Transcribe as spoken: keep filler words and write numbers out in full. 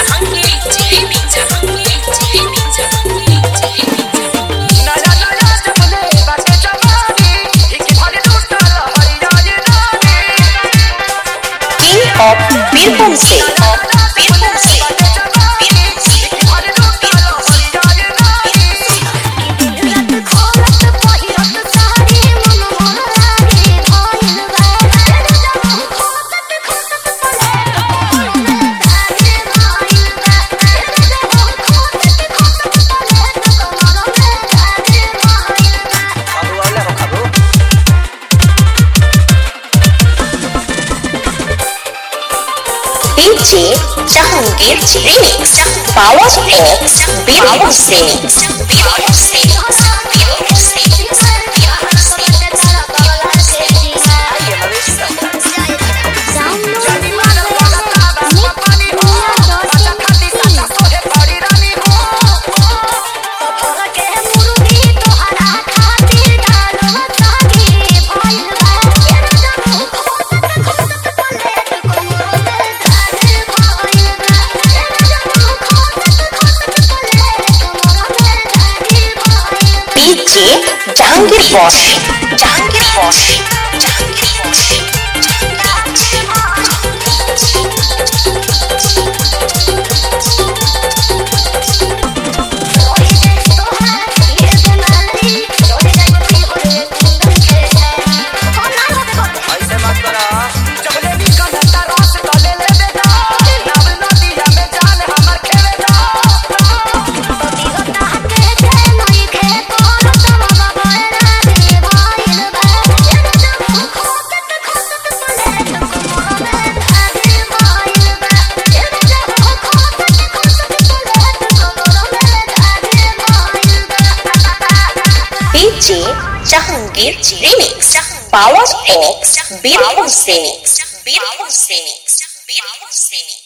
बीरपुर से बीरपुर से DJ Jahangir remix power X Birpur से बीरपुर से बीरपुर से DJ Jahangir boss Jahangir boss Jahangir boss DJ Jahangir remix power X Birpur से बीरपुर से बीरपुर से